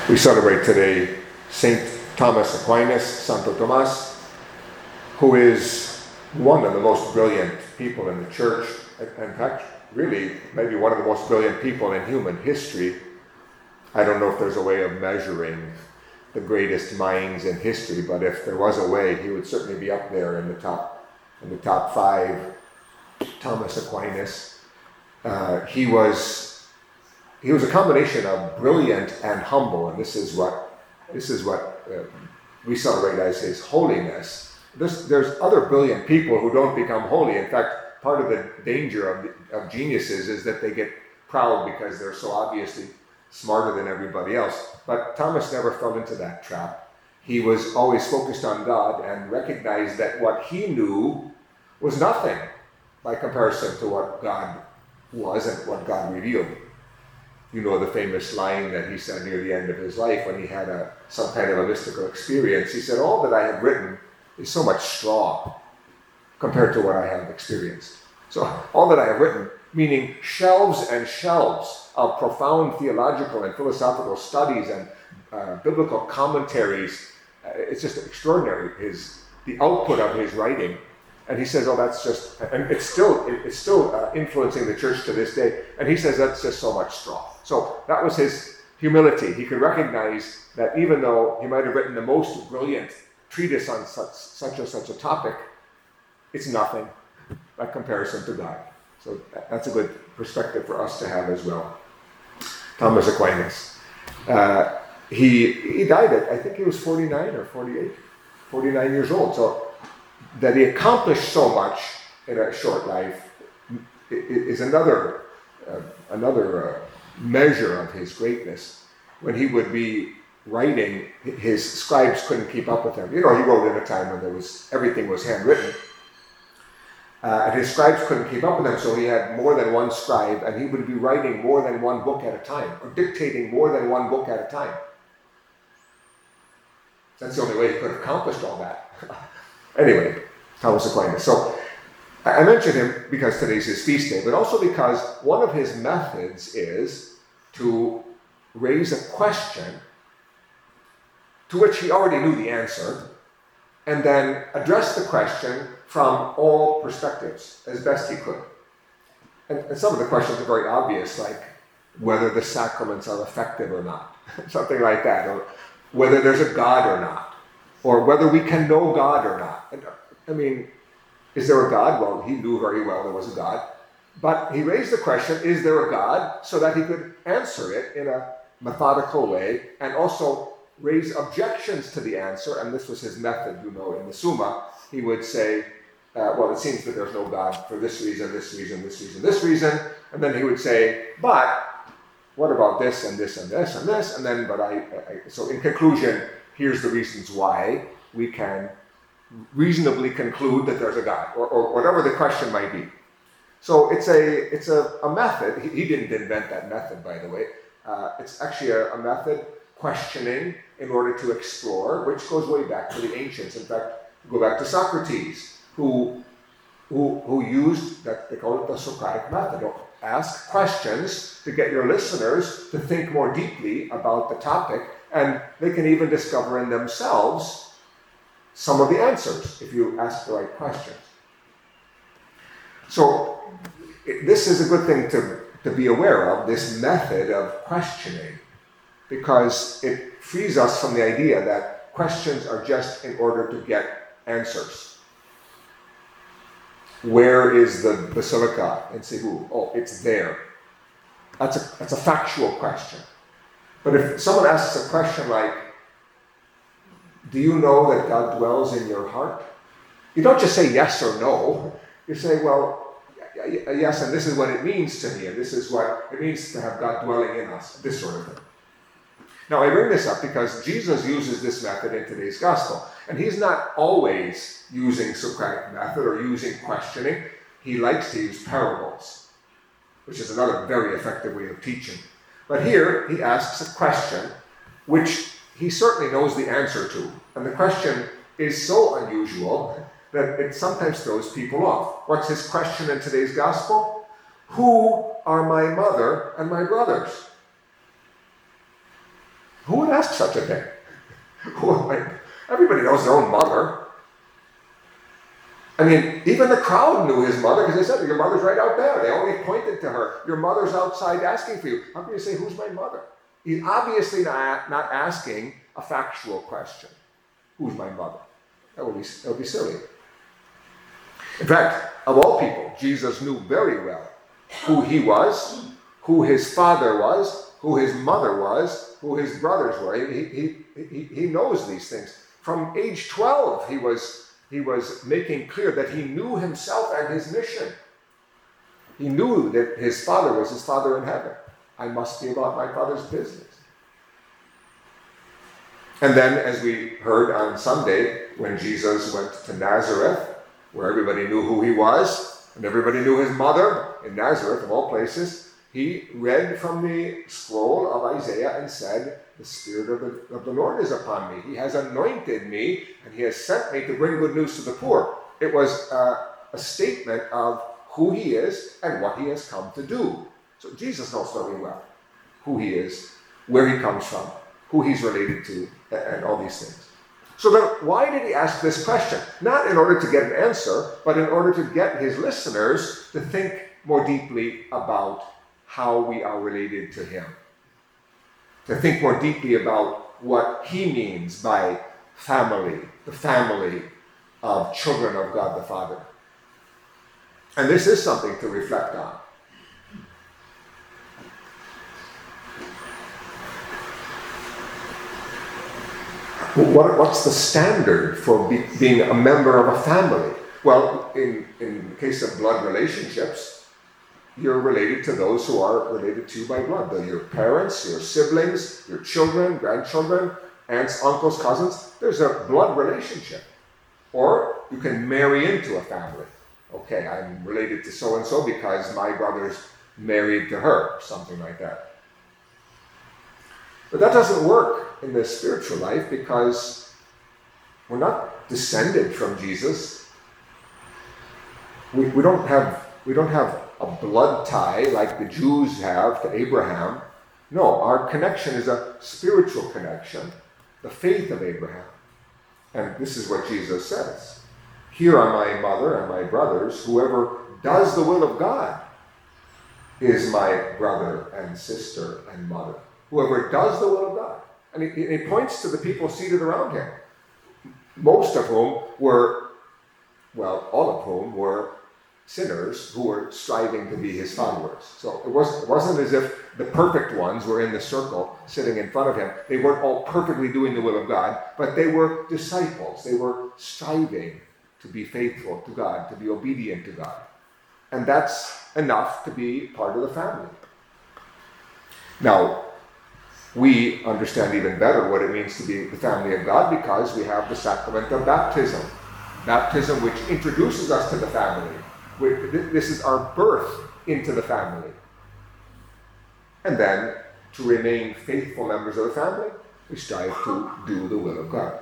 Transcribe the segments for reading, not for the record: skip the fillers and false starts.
We celebrate today St. Thomas Aquinas, Santo Tomas, who is one of the most brilliant people in the church. In fact, really, maybe one of the most brilliant people in human history. I don't know if there's a way of measuring the greatest minds in history, but if there was a way, he would certainly be up there in the top five. Thomas Aquinas. He was a combination of brilliant and humble, and this is what we celebrate as his holiness. There's other brilliant people who don't become holy. In fact, part of the danger of geniuses is that they get proud because they're so obviously smarter than everybody else. But Thomas never fell into that trap. He was always focused on God and recognized that what he knew was nothing by comparison to what God was and what God revealed. You know the famous line that he said near the end of his life when he had some kind of a mystical experience. He said, "All that I have written is so much straw compared to what I have experienced." So all that I have written, meaning shelves and shelves of profound theological and philosophical studies and biblical commentaries. It's just extraordinary, the output of his writing. And he says, "Oh, that's just," and it's still influencing the church to this day. And he says that's just so much straw. So that was his humility. He could recognize that even though he might have written the most brilliant treatise on such a topic, it's nothing by comparison to God. So that's a good perspective for us to have as well. Thomas Aquinas. He died at, I think he was 49 or 48, 49 years old. So that he accomplished so much in a short life is another measure of his greatness. When he would be writing, his scribes couldn't keep up with him. You know, he wrote in a time when everything was handwritten. And his scribes couldn't keep up with him, so he had more than one scribe, and he would be writing more than one book at a time, or dictating more than one book at a time. That's the only way he could have accomplished all that. Anyway, Thomas Aquinas. So I mentioned him because today's his feast day, but also because one of his methods is to raise a question to which he already knew the answer, and then address the question from all perspectives as best he could. And some of the questions are very obvious, like whether the sacraments are effective or not, something like that, or whether there's a God or not, or whether we can know God or not. And, I mean, is there a God? Well, he knew very well there was a God. But he raised the question, is there a God? So that he could answer it in a methodical way and also raise objections to the answer. And this was his method, you know, in the Summa. He would say, well, it seems that there's no God for this reason, this reason, this reason, this reason. And then he would say, but what about this and this and this and this? And then, so in conclusion, here's the reasons why we can reasonably conclude that there's a God, or whatever the question might be. So it's a method. He didn't invent that method, by the way. It's actually a method, questioning in order to explore, which goes way back to the ancients. In fact, go back to Socrates, who used that, they call it the Socratic method. Ask questions to get your listeners to think more deeply about the topic, and they can even discover in themselves some of the answers if you ask the right questions. So this is a good thing to be aware of, this method of questioning, because it frees us from the idea that questions are just in order to get answers. Where is the basilica in Cebu? Oh, it's there. That's a factual question. But if someone asks a question like, do you know that God dwells in your heart? You don't just say yes or no. You say, well, yes, and this is what it means to me, and this is what it means to have God dwelling in us, this sort of thing. Now, I bring this up because Jesus uses this method in today's gospel, and he's not always using Socratic method or using questioning. He likes to use parables, which is another very effective way of teaching. But here, he asks a question which he certainly knows the answer to. And the question is so unusual that it sometimes throws people off. What's his question in today's gospel? Who are my mother and my brothers? Who would ask such a thing? Everybody knows their own mother. I mean, even the crowd knew his mother because they said, your mother's right out there. They only pointed to her. Your mother's outside asking for you. How can you say, who's my mother? He's obviously not asking a factual question. Who's my mother? That would be silly. In fact, of all people, Jesus knew very well who he was, who his father was, who his mother was, who his brothers were. He knows these things. From age 12, he was making clear that he knew himself and his mission. He knew that his father was his Father in heaven. I must be about my Father's business. And then, as we heard on Sunday, when Jesus went to Nazareth, where everybody knew who he was, and everybody knew his mother, in Nazareth, of all places, he read from the scroll of Isaiah and said, the Spirit of the Lord is upon me. He has anointed me, and he has sent me to bring good news to the poor. It was a statement of who he is and what he has come to do. So Jesus knows very well who he is, where he comes from, who he's related to, and all these things. So then, why did he ask this question? Not in order to get an answer, but in order to get his listeners to think more deeply about how we are related to him. To think more deeply about what he means by family, the family of children of God the Father. And this is something to reflect on. What's the standard for being a member of a family? Well, in the case of blood relationships, you're related to those who are related to you by blood. They're your parents, your siblings, your children, grandchildren, aunts, uncles, cousins. There's a blood relationship. Or you can marry into a family. Okay, I'm related to so-and-so because my brother's married to her, something like that. But that doesn't work in the spiritual life because we're not descended from Jesus. We don't have a blood tie like the Jews have to Abraham. No, our connection is a spiritual connection, the faith of Abraham. And this is what Jesus says. Here are my mother and my brothers. Whoever does the will of God is my brother and sister and mother. Whoever does the will of God. And he points to the people seated around him, most of whom were, well, all of whom were sinners who were striving to be his followers. So it wasn't as if the perfect ones were in the circle sitting in front of him. They weren't all perfectly doing the will of God, but they were disciples. They were striving to be faithful to God, to be obedient to God. And that's enough to be part of the family. Now, we understand even better what it means to be the family of God because we have the sacrament of baptism. Baptism which introduces us to the family. This is our birth into the family. And then, to remain faithful members of the family, we strive to do the will of God.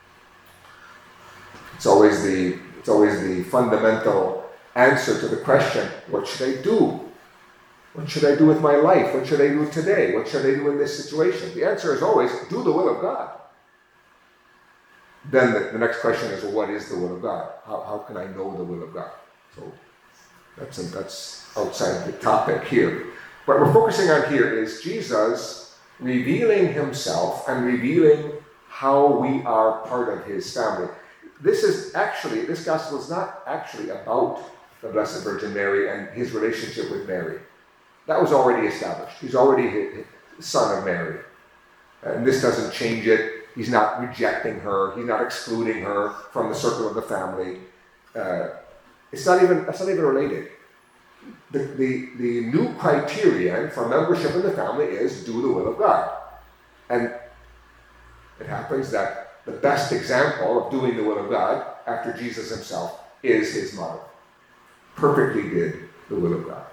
It's always the fundamental answer to the question, what should I do? What should I do with my life? What should I do today? What should I do in this situation? The answer is always, do the will of God. Then the next question is, well, what is the will of God? How can I know the will of God? So that's outside the topic here. What we're focusing on here is Jesus revealing himself and revealing how we are part of his family. This gospel is not actually about the Blessed Virgin Mary and his relationship with Mary. That was already established. He's already the son of Mary. And this doesn't change it. He's not rejecting her. He's not excluding her from the circle of the family. That's not even related. The new criterion for membership in the family is do the will of God. And it happens that the best example of doing the will of God after Jesus himself is his mother. Perfectly did the will of God.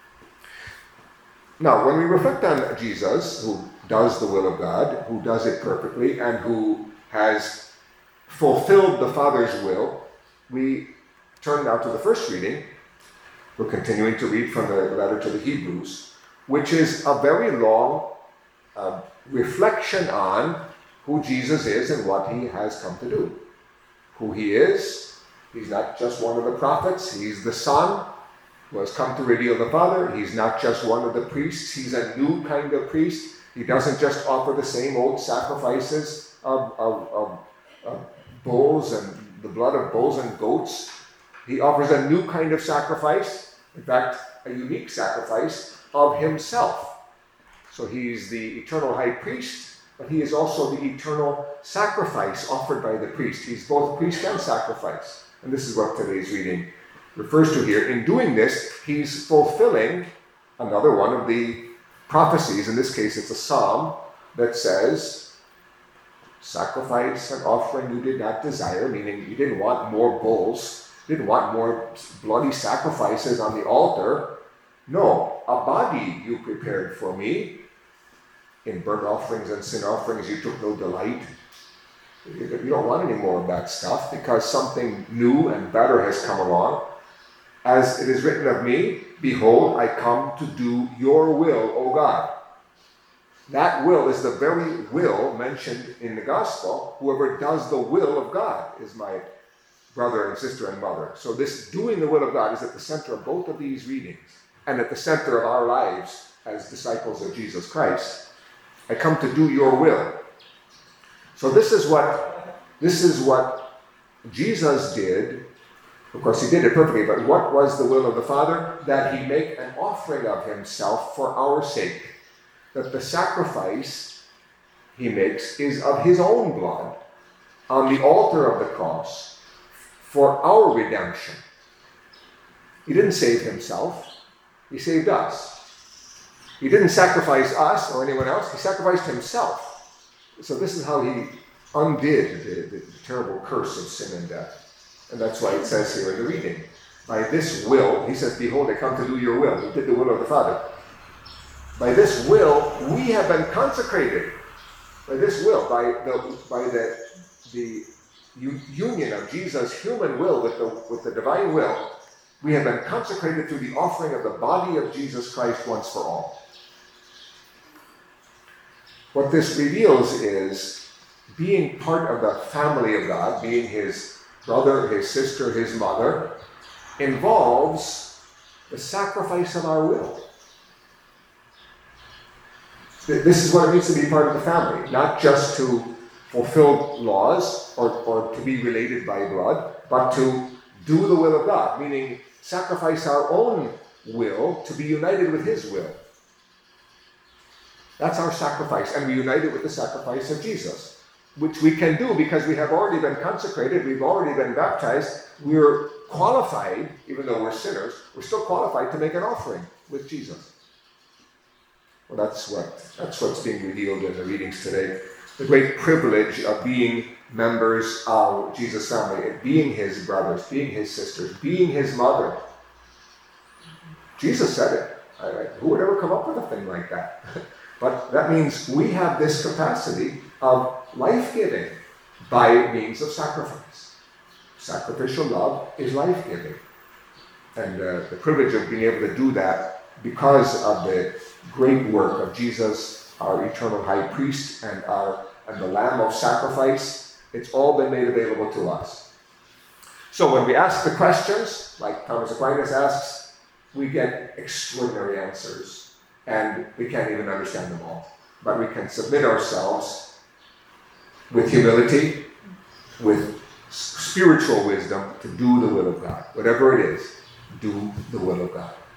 Now, when we reflect on Jesus, who does the will of God, who does it perfectly, and who has fulfilled the Father's will, we turn now to the first reading. We're continuing to read from the letter to the Hebrews, which is a very long reflection on who Jesus is and what he has come to do. Who he is, he's not just one of the prophets, he's the Son who has come to reveal the Father. He's not just one of the priests, he's a new kind of priest. He doesn't just offer the same old sacrifices of bulls and the blood of bulls and goats. He offers a new kind of sacrifice, in fact, a unique sacrifice of himself. So he's the eternal high priest, but he is also the eternal sacrifice offered by the priest. He's both priest and sacrifice. And this is what today's reading refers to here. In doing this, he's fulfilling another one of the prophecies. In this case, it's a psalm that says, sacrifice and offering you did not desire, meaning you didn't want more bulls, didn't want more bloody sacrifices on the altar. No, a body you prepared for me. In burnt offerings and sin offerings you took no delight. You don't want any more of that stuff because something new and better has come along. As it is written of me, behold, I come to do your will, O God. That will is the very will mentioned in the gospel. Whoever does the will of God is my brother and sister and mother. So this doing the will of God is at the center of both of these readings and at the center of our lives as disciples of Jesus Christ. I come to do your will. So this is what Jesus did. Of course, he did it perfectly, but what was the will of the Father? That he make an offering of himself for our sake. That the sacrifice he makes is of his own blood on the altar of the cross for our redemption. He didn't save himself, he saved us. He didn't sacrifice us or anyone else, he sacrificed himself. So this is how he undid the terrible curse of sin and death. And that's why it says here in the reading, by this will, he says, behold, I come to do your will. He did the will of the Father. By this will, we have been consecrated. By this will, by the union of Jesus' human will with the divine will, we have been consecrated through the offering of the body of Jesus Christ once for all. What this reveals is being part of the family of God, being his brother, his sister, his mother, involves the sacrifice of our will. This is what it means to be part of the family, not just to fulfill laws or to be related by blood, but to do the will of God, meaning sacrifice our own will to be united with his will. That's our sacrifice, and we unite it with the sacrifice of Jesus, which we can do because we have already been consecrated, we've already been baptized, we're qualified, even though we're sinners, we're still qualified to make an offering with Jesus. Well, that's what's being revealed in the readings today. The great privilege of being members of Jesus' family, being his brothers, being his sisters, being his mother. Jesus said it. Who would ever come up with a thing like that? But that means we have this capacity of life-giving by means of sacrifice. Sacrificial love is life-giving. And the privilege of being able to do that because of the great work of Jesus, our eternal high priest, and the Lamb of sacrifice, it's all been made available to us. So when we ask the questions, like Thomas Aquinas asks, we get extraordinary answers, and we can't even understand them all. But we can submit ourselves with humility, with spiritual wisdom, to do the will of God. Whatever it is, do the will of God.